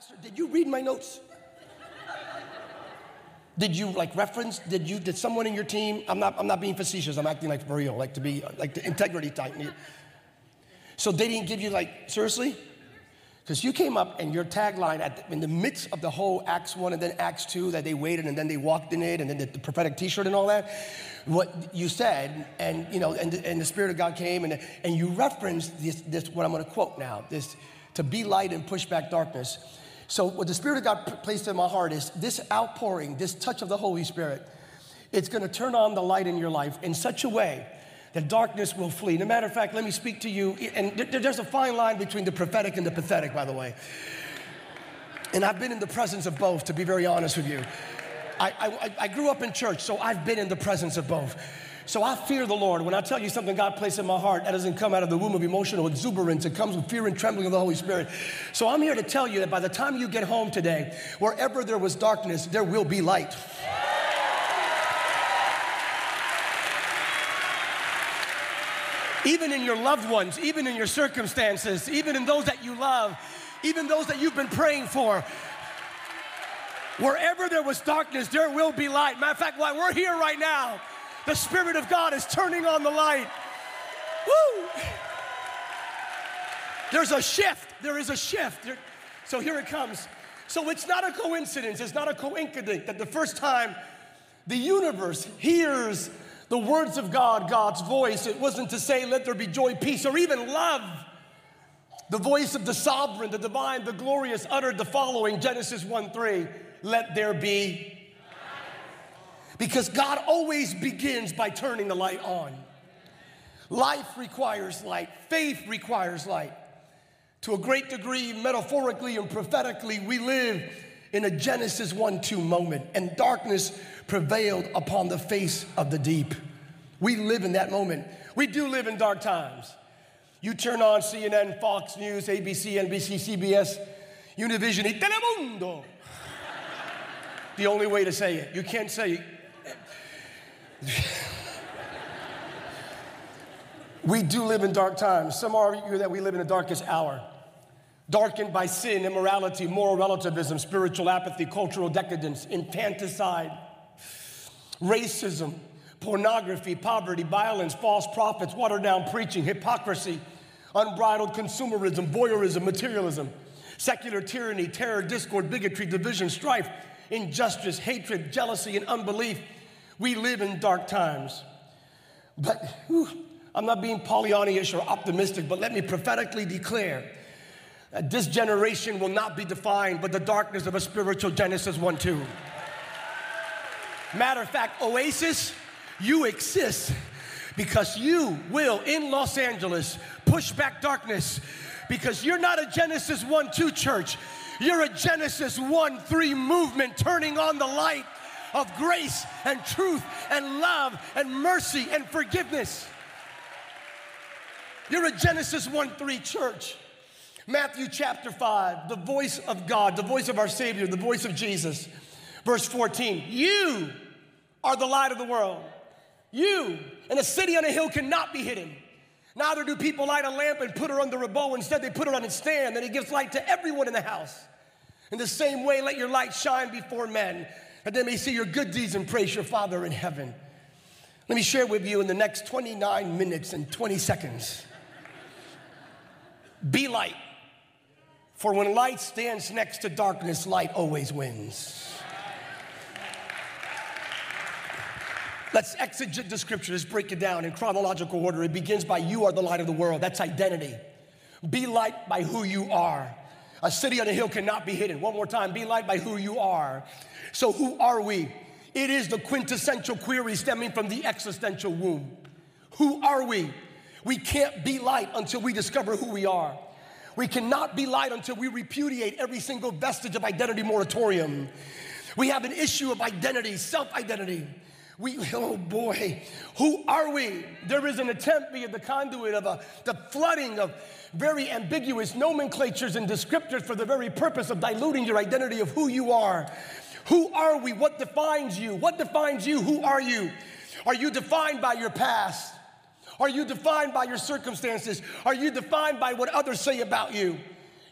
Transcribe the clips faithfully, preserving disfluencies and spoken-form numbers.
Pastor, did you read my notes? Did you like reference? Did you? Did someone in your team? I'm not. I'm not being facetious. I'm acting like for real, like to be like the integrity type. So they didn't give you like seriously, because you came up and your tagline at the, in the midst of the whole Acts one and then Acts two that they waited and then they walked in it and then the, the prophetic T-shirt and all that. What you said and you know and and the Spirit of God came and and you referenced this this what I'm going to quote now, this to be light and push back darkness. So what the Spirit of God placed in my heart is this outpouring, this touch of the Holy Spirit. It's going to turn on the light in your life in such a way that darkness will flee. As a matter of fact, let me speak to you. And there's a fine line between the prophetic and the pathetic, by the way. And I've been in the presence of both, to be very honest with you. I, I, I grew up in church, so I've been in the presence of both. So I fear the Lord. When I tell you something God placed in my heart, that doesn't come out of the womb of emotional exuberance. It comes with fear and trembling of the Holy Spirit. So I'm here to tell you that by the time you get home today, wherever there was darkness, there will be light. Even in your loved ones, even in your circumstances, even in those that you love, even those that you've been praying for, wherever there was darkness, there will be light. Matter of fact, while we're here right now, the Spirit of God is turning on the light. Woo! There's a shift. There is a shift. There, so here it comes. So it's not a coincidence. It's not a coincidence that the first time the universe hears the words of God, God's voice, it wasn't to say, let there be joy, peace, or even love. The voice of the sovereign, the divine, the glorious uttered the following, Genesis one three, let there be. Because God always begins by turning the light on. Life requires light. Faith requires light. To a great degree, metaphorically and prophetically, we live in a Genesis one two moment, and darkness prevailed upon the face of the deep. We live in that moment. We do live in dark times. You turn on C N N, Fox News, A B C, N B C, C B S, Univision, y Telemundo. The only way to say it. You can't say it. We do live in dark times. Some argue that we live in the darkest hour. Darkened by sin, immorality, moral relativism, spiritual apathy, cultural decadence, infanticide, racism, pornography, poverty, violence, false prophets, watered down preaching, hypocrisy, unbridled consumerism, voyeurism, materialism, secular tyranny, terror, discord, bigotry, division, strife, injustice, hatred, jealousy, and unbelief. We live in dark times. But whew, I'm not being Pollyanna-ish or optimistic, but let me prophetically declare that this generation will not be defined by the darkness of a spiritual Genesis one two. Matter of fact, Oasis, you exist because you will, in Los Angeles, push back darkness, because you're not a Genesis one two church. You're a Genesis one three movement turning on the light of grace and truth and love and mercy and forgiveness. You're a Genesis one three church. Matthew chapter five, the voice of God, the voice of our Savior, the voice of Jesus. Verse fourteen, you are the light of the world. You, and a city on a hill cannot be hidden. Neither do people light a lamp and put it under a bowl. Instead, they put it on its stand, and it gives light to everyone in the house. In the same way, let your light shine before men, that they may see your good deeds and praise your Father in heaven. Let me share with you in the next twenty-nine minutes and twenty seconds. Be light. For when light stands next to darkness, light always wins. Let's exegete the scripture. Let's break it down in chronological order. It begins by you are the light of the world. That's identity. Be light by who you are. A city on a hill cannot be hidden. One more time. Be light by who you are. So who are we? It is the quintessential query stemming from the existential womb. Who are we? We can't be light until we discover who we are. We cannot be light until we repudiate every single vestige of identity moratorium. We have an issue of identity, self-identity. We, oh boy, who are we? There is an attempt via the conduit of a, the flooding of very ambiguous nomenclatures and descriptors for the very purpose of diluting your identity of who you are. Who are we? What defines you? What defines you? Who are you? Are you defined by your past? Are you defined by your circumstances? Are you defined by what others say about you?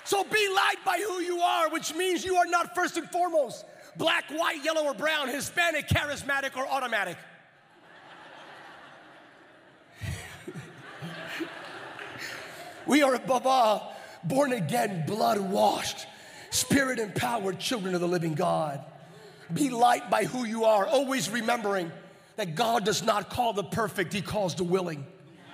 So be light by who you are, which means you are not first and foremost black, white, yellow, or brown, Hispanic, charismatic, or automatic. We are above all born again, blood washed, spirit empowered children of the living God. Be light by who you are, always remembering that God does not call the perfect, He calls the willing.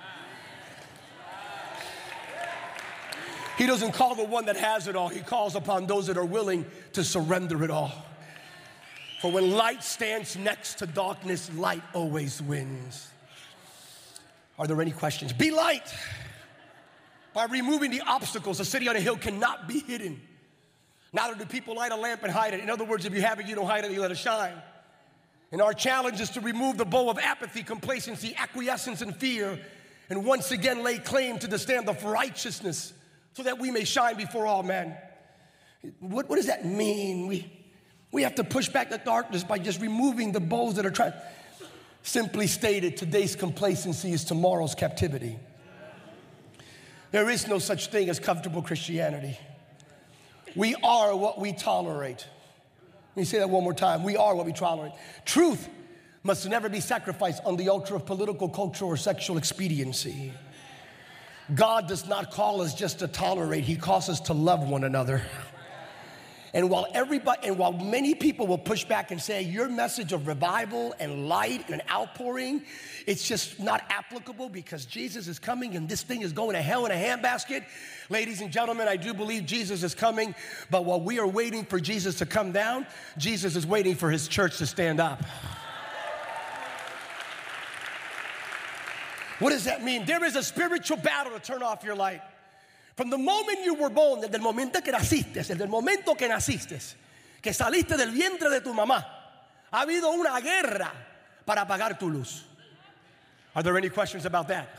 He doesn't call the one that has it all. He calls upon those that are willing to surrender it all. For when light stands next to darkness, light always wins. Are there any questions? Be light. By removing the obstacles, a city on a hill cannot be hidden. Neither do people light a lamp and hide it. In other words, if you have it, you don't hide it, you let it shine. And our challenge is to remove the bow of apathy, complacency, acquiescence, and fear, and once again lay claim to the stand of righteousness, so that we may shine before all men. What, what does that mean? We, we have to push back the darkness by just removing the bows that are trying. Simply stated, today's complacency is tomorrow's captivity. There is no such thing as comfortable Christianity. We are what we tolerate. Let me say that one more time. We are what we tolerate. Truth must never be sacrificed on the altar of political, cultural, or sexual expediency. God does not call us just to tolerate. He calls us to love one another. And while everybody, and while many people will push back and say your message of revival and light and an outpouring, it's just not applicable because Jesus is coming and this thing is going to hell in a handbasket. Ladies and gentlemen, I do believe Jesus is coming, but while we are waiting for Jesus to come down, Jesus is waiting for His church to stand up. What does that mean? There is a spiritual battle to turn off your light. From the moment you were born, desde el momento que naciste, desde el momento que naciste, que saliste del vientre de tu mamá, ha habido una guerra para apagar tu luz. Are there any questions about that?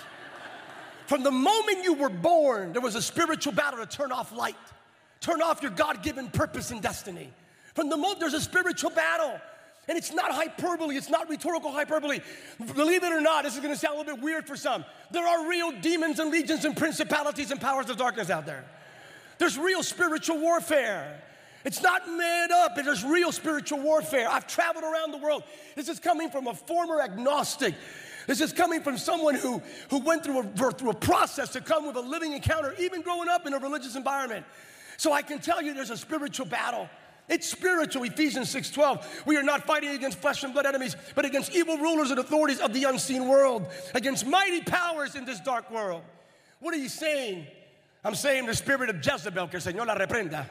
From the moment you were born, there was a spiritual battle to turn off light, turn off your God-given purpose and destiny. From the moment, there's a spiritual battle. And it's not hyperbole, it's not rhetorical hyperbole. Believe it or not, this is gonna sound a little bit weird for some. There are real demons and legions and principalities and powers of darkness out there. There's real spiritual warfare. It's not made up, but there's real spiritual warfare. I've traveled around the world. This is coming from a former agnostic. This is coming from someone who, who went through a, through a process to come with a living encounter, even growing up in a religious environment. So I can tell you there's a spiritual battle. It's spiritual. Ephesians six twelve. We are not fighting against flesh and blood enemies, but against evil rulers and authorities of the unseen world, against mighty powers in this dark world. What are you saying? I'm saying the spirit of Jezebel, que el Señor la reprenda,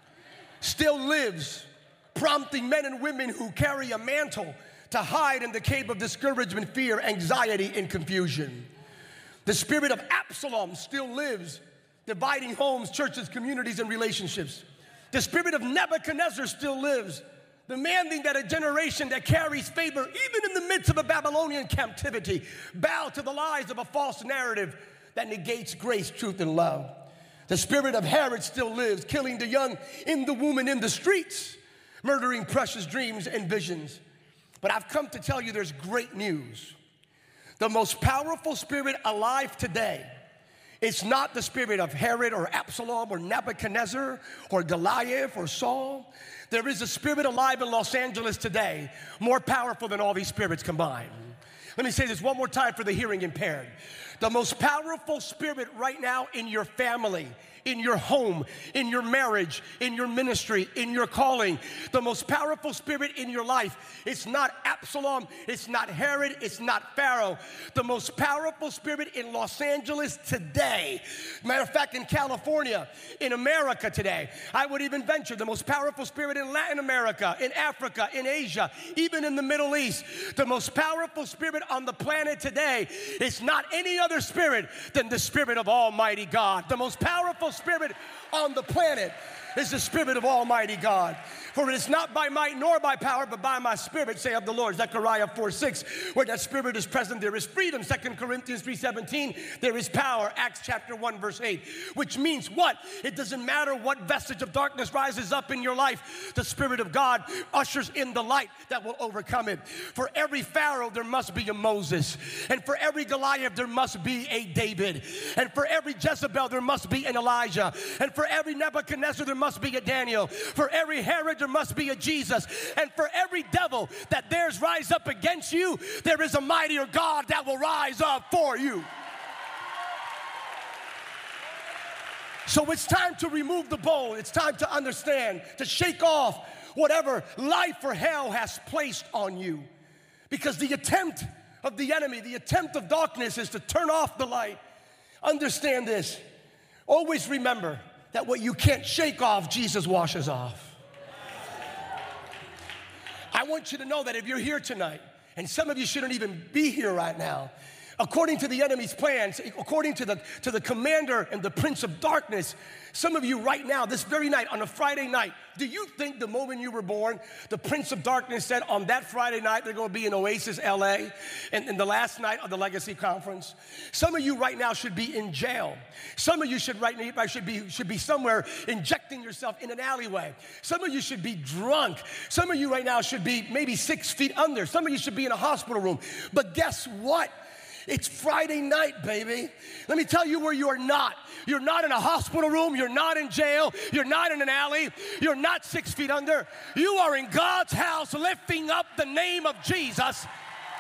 still lives, prompting men and women who carry a mantle to hide in the cave of discouragement, fear, anxiety, and confusion. The spirit of Absalom still lives, dividing homes, churches, communities, and relationships. The spirit of Nebuchadnezzar still lives, demanding that a generation that carries favor, even in the midst of a Babylonian captivity, bow to the lies of a false narrative that negates grace, truth, and love. The spirit of Herod still lives, killing the young in the womb and in the streets, murdering precious dreams and visions. But I've come to tell you there's great news. The most powerful spirit alive today, it's not the spirit of Herod or Absalom or Nebuchadnezzar or Goliath or Saul. There is a spirit alive in Los Angeles today, more powerful than all these spirits combined. Let me say this one more time for the hearing impaired. The most powerful spirit right now in your family, in your home, in your marriage, in your ministry, in your calling, the most powerful spirit in your life, it's not Absalom, it's not Herod, it's not Pharaoh. The most powerful spirit in Los Angeles today, matter of fact, in California, in America today, I would even venture the most powerful spirit in Latin America, in Africa, in Asia, even in the Middle East, the most powerful spirit on the planet today is not any other spirit than the spirit of Almighty God. The most powerful spirit on the planet is the spirit of Almighty God. For it is not by might nor by power, but by my Spirit, saith the Lord. Zechariah four six, where that Spirit is present, there is freedom. Second Corinthians three seventeen, there is power. Acts chapter one, verse eight, which means what? It doesn't matter what vestige of darkness rises up in your life. The Spirit of God ushers in the light that will overcome it. For every Pharaoh, there must be a Moses. And for every Goliath, there must be a David. And for every Jezebel, there must be an Elijah. And for every Nebuchadnezzar, there must be a Daniel. For every Herod, there must be a Jesus. And for every devil that dares rise up against you, there is a mightier God that will rise up for you. So it's time to remove the bowl. It's time to understand, to shake off whatever life or hell has placed on you. Because the attempt of the enemy, the attempt of darkness is to turn off the light. Understand this. Always remember that what you can't shake off, Jesus washes off. I want you to know that if you're here tonight, and some of you shouldn't even be here right now, according to the enemy's plans, according to the, to the commander and the prince of darkness, some of you right now, this very night, on a Friday night, do you think the moment you were born, the prince of darkness said on that Friday night they're going to be in Oasis, L A, and, and the last night of the Legacy Conference? Some of you right now should be in jail. Some of you should right now should be, should be somewhere injecting yourself in an alleyway. Some of you should be drunk. Some of you right now should be maybe six feet under. Some of you should be in a hospital room. But guess what? It's Friday night, baby. Let me tell you where you are not. You're not in a hospital room. You're not in jail. You're not in an alley. You're not six feet under. You are in God's house lifting up the name of Jesus.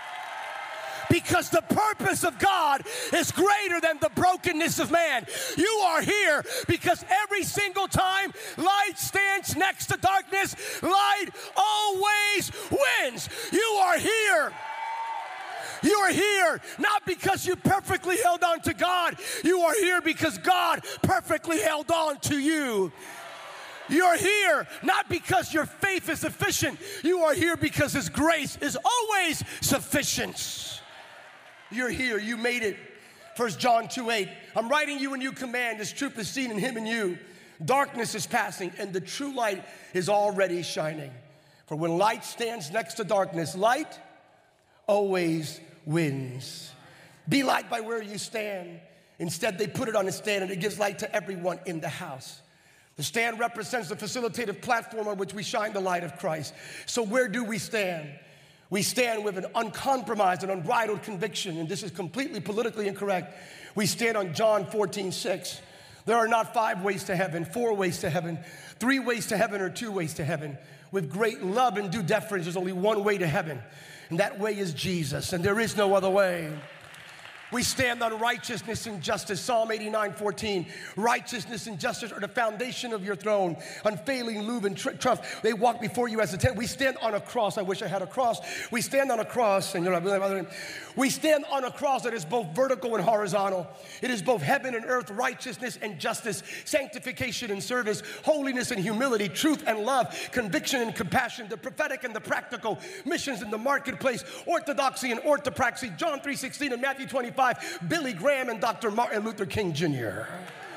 Because the purpose of God is greater than the brokenness of man. You are here because every single time light stands next to darkness, light always wins. You are here. You are here not because you perfectly held on to God. You are here because God perfectly held on to you. You're here not because your faith is sufficient. You are here because His grace is always sufficient. You're here. You made it. First John two eight. I'm writing you a new command. This truth is seen in Him and you. Darkness is passing and the true light is already shining. For when light stands next to darkness, light always wins. Be light by where you stand. Instead, they put it on a stand and it gives light to everyone in the house. The stand represents the facilitative platform on which we shine the light of Christ. So where do we stand? We stand with an uncompromised and unbridled conviction, and this is completely politically incorrect. We stand on John fourteen six. There are not five ways to heaven, four ways to heaven, three ways to heaven, or two ways to heaven. With great love and due deference, there's only one way to heaven, and that way is Jesus, and there is no other way. We stand on righteousness and justice. Psalm eighty-nine fourteen. Righteousness and justice are the foundation of your throne. Unfailing love and tr- trust. They walk before you as a tent. We stand on a cross. I wish I had a cross. We stand on a cross, and you're not, we stand on a cross that is both vertical and horizontal. It is both heaven and earth, righteousness and justice, sanctification and service, holiness and humility, truth and love, conviction and compassion, the prophetic and the practical, missions in the marketplace, orthodoxy and orthopraxy, John three sixteen and Matthew twenty-five, Billy Graham and Doctor Martin Luther King Junior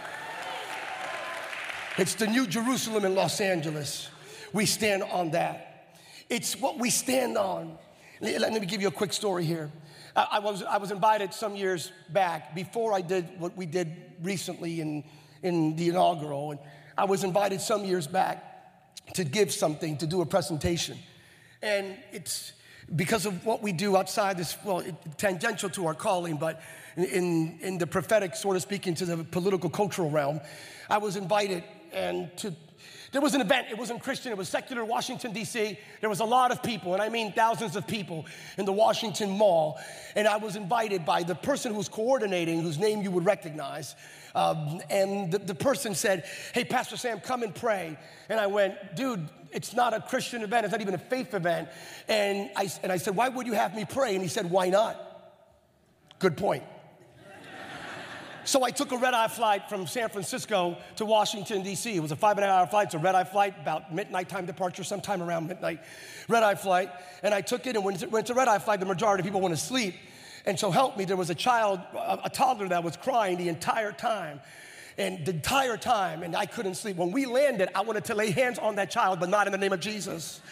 It's the New Jerusalem in Los Angeles. We stand on that. It's what we stand on. Let me give you a quick story here. I was, I was invited some years back, before I did what we did recently in, in the inaugural, and I was invited some years back to give something, to do a presentation. And it's because of what we do outside this, well, it, tangential to our calling, but in, in the prophetic, sort of speaking, to the political, cultural realm, I was invited, and to, there was an event. It wasn't Christian. It was secular, Washington, D C There was a lot of people, and I mean thousands of people in the Washington Mall, and I was invited by the person who was coordinating, whose name you would recognize, um, and the, the person said, "Hey, Pastor Sam, come and pray." And I went, "Dude, it's not a Christian event. It's not even a faith event." And I, and I said, "Why would you have me pray?" And he said, "Why not?" Good point. So I took a red-eye flight from San Francisco to Washington, D C It was a five and a half hour flight. It's a red-eye flight, about midnight time departure, sometime around midnight, red-eye flight. And I took it, and when it's a red-eye flight, the majority of people want to sleep. And so help me, there was a child, a, a toddler that was crying the entire time. And the entire time, and I couldn't sleep. When we landed, I wanted to lay hands on that child, but not in the name of Jesus.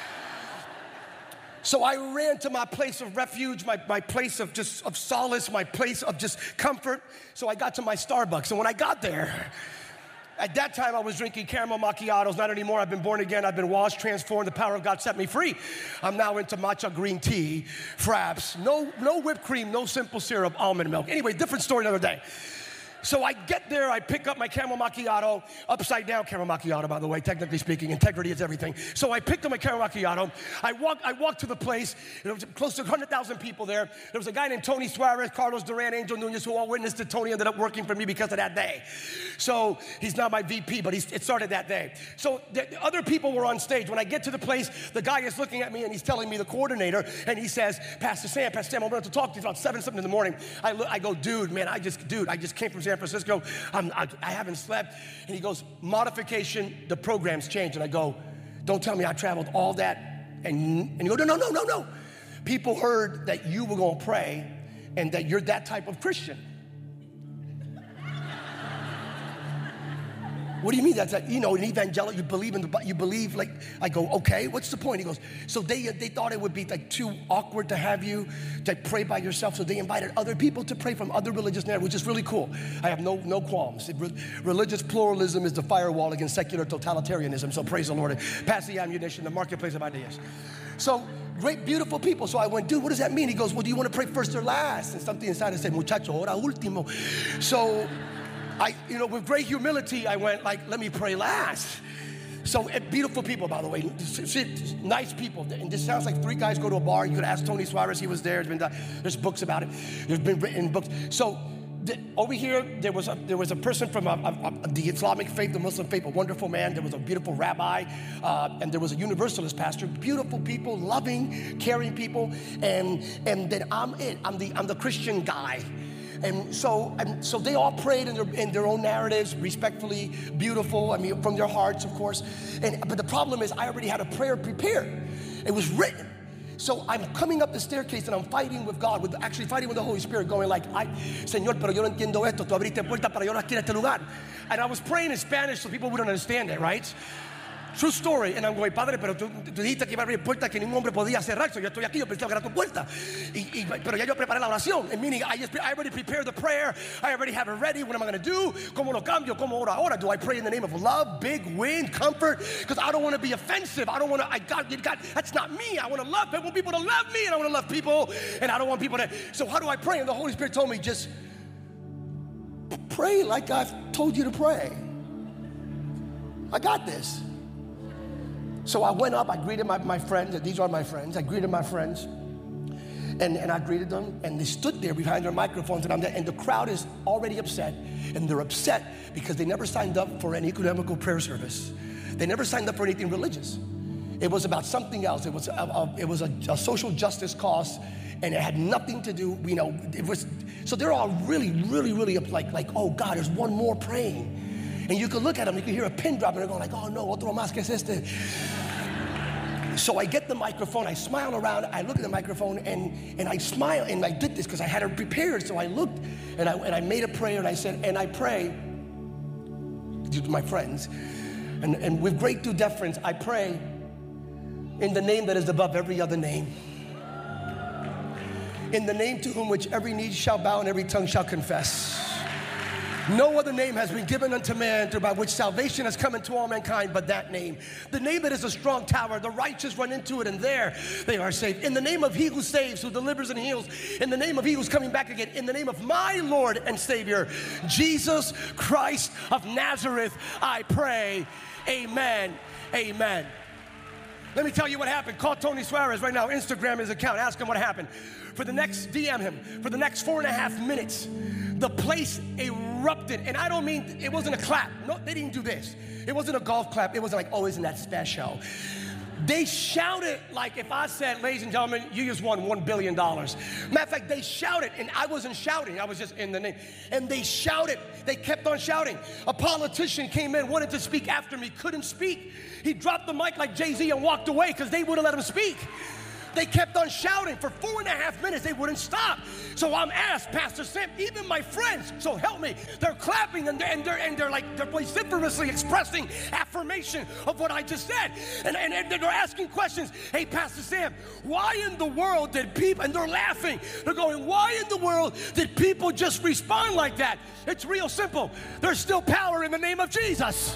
So I ran to my place of refuge, my, my place of just of solace, my place of just comfort. So I got to my Starbucks. And when I got there, at that time I was drinking caramel macchiatos. Not anymore. I've been born again. I've been washed, transformed. The power of God set me free. I'm now into matcha green tea, fraps. No, no whipped cream, no simple syrup, almond milk. Anyway, different story another day. So I get there, I pick up my caramel macchiato, upside down caramel macchiato, by the way, technically speaking. Integrity is everything. So I picked up my caramel macchiato. I walked I walked to the place. There was close to one hundred thousand people there. There was a guy named Tony Suarez, Carlos Duran, Angel Nunez, who all witnessed it. Tony ended up working for me because of that day. So he's not my V P, but he's, it started that day. So the other people were on stage. When I get to the place, the guy is looking at me and he's telling me, the coordinator, and he says, Pastor Sam, Pastor Sam, I'm going to talk to you about seven something in the morning. I, look, I go, dude, man, I just, dude, I just came from San Francisco. I'm, I, I haven't slept. And he goes, modification, the program's changed. And I go, don't tell me I traveled all that. And, and he goes, no, no, no, no, no. People heard that you were going to pray and that you're that type of Christian. What do you mean that's that? You know, an evangelical, you believe in the, you believe like, I go, okay, what's the point? He goes, so they they thought it would be like too awkward to have you to pray by yourself, so they invited other people to pray from other religious narratives, which is really cool. I have no no qualms. Re- religious pluralism is the firewall against secular totalitarianism, so praise the Lord. Pass the ammunition, the marketplace of ideas. So great, beautiful people. So I went, dude, what does that mean? He goes, well, do you want to pray first or last? And something inside said, muchacho, ora último. So I, you know, with great humility, I went like, let me pray last. So beautiful people, by the way, nice people. And this sounds like three guys go to a bar. You could ask Tony Suarez, he was there. There's been there's books about it. There's been written books. So the, over here, there was a there was a person from a, a, a, the Islamic faith, the Muslim faith, a wonderful man. There was a beautiful rabbi, uh, and there was a universalist pastor. Beautiful people, loving, caring people, and and then I'm it. I'm the I'm the Christian guy. And so, and so they all prayed in their, in their own narratives, respectfully, beautiful, I mean, from their hearts, of course. And, but the problem is I already had a prayer prepared. It was written. So I'm coming up the staircase and I'm fighting with God, with actually fighting with the Holy Spirit, going like, Ay, Señor, pero yo no entiendo esto. Tú abriste puerta para yo no aquí en este lugar. And I was praying in Spanish so people wouldn't understand it, right? True story. And I'm going, Padre, pero tú, tú dijiste que iba a abrir puertas que ningún hombre podía cerrar. So yo estoy aquí, yo pensaba que era tu puerta. Y, y, pero ya yo preparé la oración. And meaning, I, just, I already prepared the prayer. I already have it ready. What am I going to do? ¿Cómo lo cambio? ¿Cómo ora ahora? Do I pray in the name of love, big wind, comfort? Because I don't want to be offensive. I don't want to, I got, God, that's not me. I want to love, I want people to love me, and I want to love people, and I don't want people to, so how do I pray? And the Holy Spirit told me, just pray like I've told you to pray. I got this. So I went up, I greeted my, my friends, and these are my friends. I greeted my friends, and, and I greeted them, and they stood there behind their microphones, and I'm there, and the crowd is already upset, and they're upset because they never signed up for an ecumenical prayer service. They never signed up for anything religious. It was about something else. It was a, a, it was a, a social justice cause, and it had nothing to do, you know, it was, so they're all really, really, really like, like, oh God, there's one more praying. And you could look at them, you could hear a pin drop, and they're going like, oh no, otro más que es este. So I get the microphone, I smile around, I look at the microphone, and, and I smile, and I did this because I had it prepared. So I looked, and I, and I made a prayer, and I said, and I pray to my friends, and, and with great due deference, I pray in the name that is above every other name. In the name to whom which every knee shall bow and every tongue shall confess. No other name has been given unto man through by which salvation has come into all mankind but that name. The name that is a strong tower, the righteous run into it, and there they are saved. In the name of he who saves, who delivers and heals. In the name of he who's coming back again. In the name of my Lord and Savior, Jesus Christ of Nazareth, I pray. Amen. Amen. Let me tell you what happened. Call Tony Suarez right now. Instagram his account. Ask him what happened. For the next, D M him. For the next four and a half minutes, the place erupted. And I don't mean, it wasn't a clap. No, they didn't do this. It wasn't a golf clap. It wasn't like, oh, isn't that special? They shouted like if I said, ladies and gentlemen, you just won one billion dollars. Matter of fact, they shouted, and I wasn't shouting. I was just in the name. And they shouted. They kept on shouting. A politician came in, wanted to speak after me, couldn't speak. He dropped the mic like Jay-Z and walked away because they wouldn't let him speak. They kept on shouting for four and a half minutes. They wouldn't stop. So I'm asked, Pastor Sam, even my friends, so help me, they're clapping and they're, and they're, and they're like, they're vociferously expressing affirmation of what I just said. And, and, and they're asking questions. Hey, Pastor Sam, why in the world did people, and they're laughing. They're going, why in the world did people just respond like that? It's real simple. There's still power in the name of Jesus.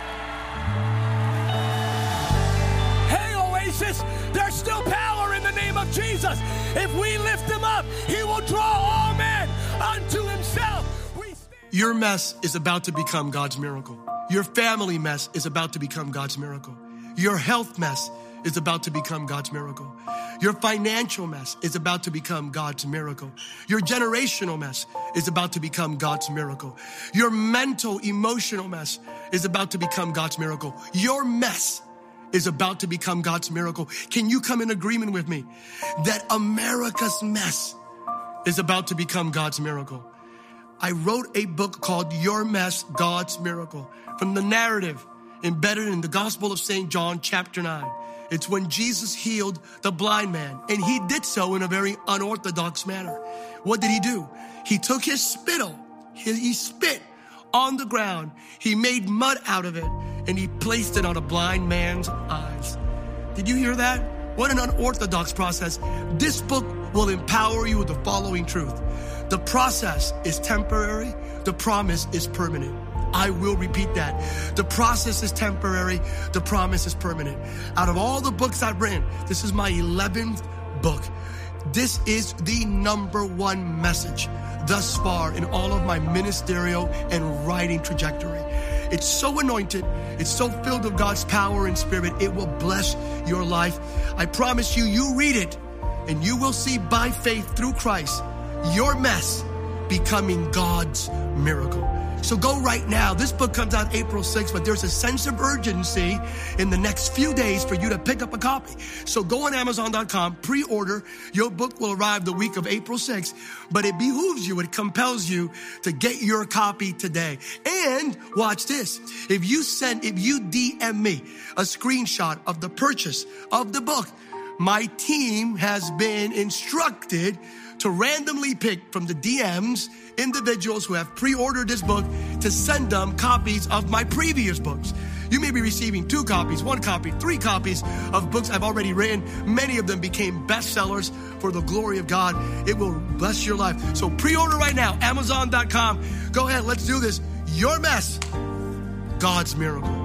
Hey, Oasis, there's still power in the name of Jesus. If we lift him up, he will draw all men unto himself. We stand- Your mess is about to become God's miracle. Your family mess is about to become God's miracle. Your health mess is about to become God's miracle. Your financial mess is about to become God's miracle. Your generational mess is about to become God's miracle. Your mental, emotional mess is about to become God's miracle. Your mess is about to become God's miracle. Can you come in agreement with me that America's mess is about to become God's miracle? I wrote a book called Your Mess, God's Miracle, from the narrative embedded in the Gospel of Saint John, chapter nine. It's when Jesus healed the blind man, and he did so in a very unorthodox manner. What did he do? He took his spittle, he, he spit on the ground, he made mud out of it, and he placed it on a blind man's eyes. Did you hear that? What an unorthodox process. This book will empower you with the following truth. The process is temporary, the promise is permanent. I will repeat that. The process is temporary, the promise is permanent. Out of all the books I've written, this is my eleventh book. This is the number one message thus far in all of my ministerial and writing trajectory. It's so anointed, it's so filled with God's power and spirit, it will bless your life. I promise you, you read it, and you will see by faith through Christ, your mess becoming God's miracle. So go right now. This book comes out April sixth, but there's a sense of urgency in the next few days for you to pick up a copy. So go on Amazon dot com, pre-order. Your book will arrive the week of April sixth, but it behooves you, it compels you to get your copy today. And watch this. If you send, if you D M me a screenshot of the purchase of the book, my team has been instructed to randomly pick from the D Ms individuals who have pre-ordered this book to send them copies of my previous books. You may be receiving two copies, one copy, three copies of books I've already written. Many of them became bestsellers for the glory of God. It will bless your life. So pre-order right now, Amazon dot com. Go ahead, let's do this. Your mess, God's miracle.